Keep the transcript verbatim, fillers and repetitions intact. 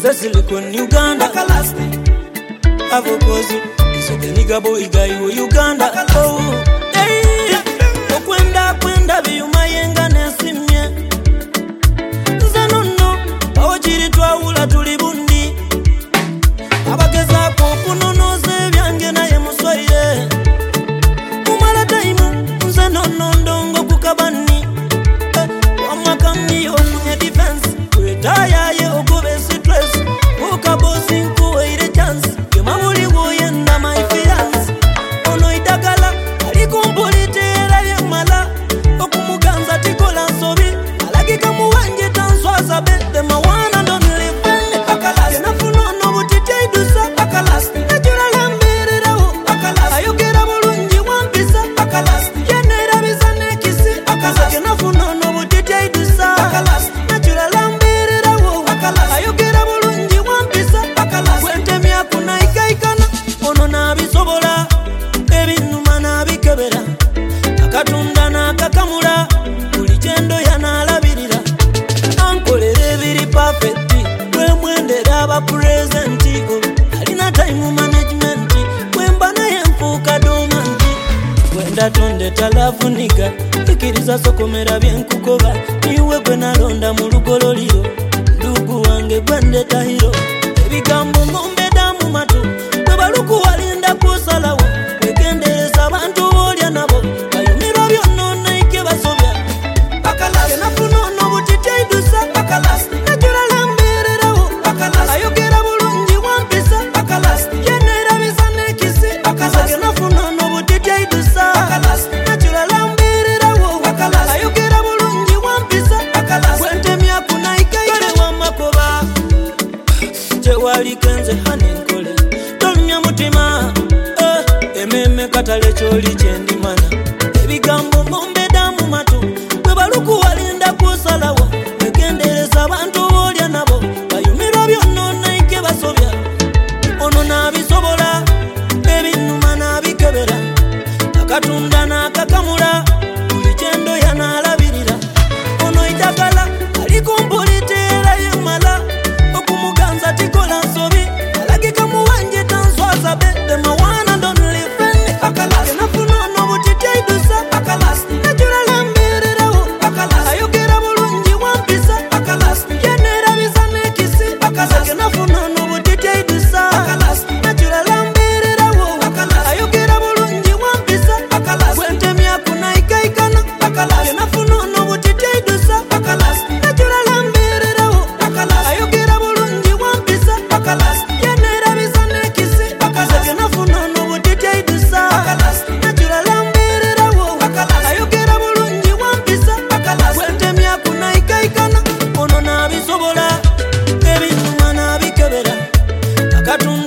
Silicon Uganda Avokozu Iso the nigga boy guy wo Uganda Oh hey Okwenda kwenda biyumayenga nesimye Nze nonno Awajiri twawula tuli bundi Abagezaako okunonoza ebyange naye muswaire Mumala time nze nonno ndongo kukabani Wamakamni ofunye defense Kwetayaye ogobe stress Uka bosi nkuweire chance Kemabuli woyenda my fiance Ono idagala alikumbulite era yemala Okumuganza tikola nsobi Alagika muwanje tanswaza bete mawana ndo nilifende Akalasti Kenafunono butite idusa Akalasti Najura lambereraho Akalasti Ayogera bulungi wampisa Akalasti Yenera bizane kisi Akalasti Kenafunono butite idusa Akalasti Najura lambereraho Akalasti Ayogera bulungi wampisa Akalasti Kwentemi akuna ikaikana Ono nabisobola Ebinuma nabikebera Akatunda nakakamula Buli kyendo yanalabirira Ankolera ebiri perfect Wemwendera aba presenti Alina time management Wemba naye nfuuka domanti Wenda tonde talafu niga Ikiriza sokomera byenkukoba Niwe gwe nalonda mu lugololiro Ndugu wange gwende tahiro Ebigambo ngombeda mu matu Bwe balukuwalinda kusalawo Wegendereza abantu bolya nabo Bayumirwa byonna ike basobya Akalasti Kenafunono butite idusa Akalasti Najura lambereraho Akalasti Ayogera bulungi wampisa Akalasti Yenera bizane kisi Akalasti Kenafunono butite idusa Akalasti Najura lambereraho Akalasti Ayogera bulungi wampisa Akalasti Kwentemi akuna ikaikale wamakoba Tewali kenze hani nkole Tomya mutima eh, Ememe katale choli chendimana Ebigambo ngombeda mu matu Bwe balukuwalinda kusalawo Wegendereza abantu bolya nabo Bayumirwa byonna ike basobya Ono nabisobola Ebinuma nabikebera Akatunda nakakamula Buli kyendo yanalabirira Ono idagala alikumbulite era yemala Okumuganza tikola nsobi Alagika muwanje tanswaza bete mawana ndo nilifende Akalasti Kenafunono butite idusa Akalasti Najura lambereraho Akalasti Ayogera bulungi wampisa Akalasti Yenera bizane kisi Akalasti Kenafunono butite idusa Akalasti Najura lambereraho Akalasti Ayogera bulungi wampisa Akalasti Kwentemi akuna ikaikana Akalasti Kenafunono butite idusa Akalasti Najura lambereraho Akalasti Ayogera bulungi wampisa Akalasti Yenera bizane kisi Akalasti Kenafunono butite idusa Akalasti Najura lambereraho Akalasti Ayogera bulungi wampisa Akalasti Kwentemi akuna ikaikana Ono nabisobola Ebinuma nabikebera Akatunda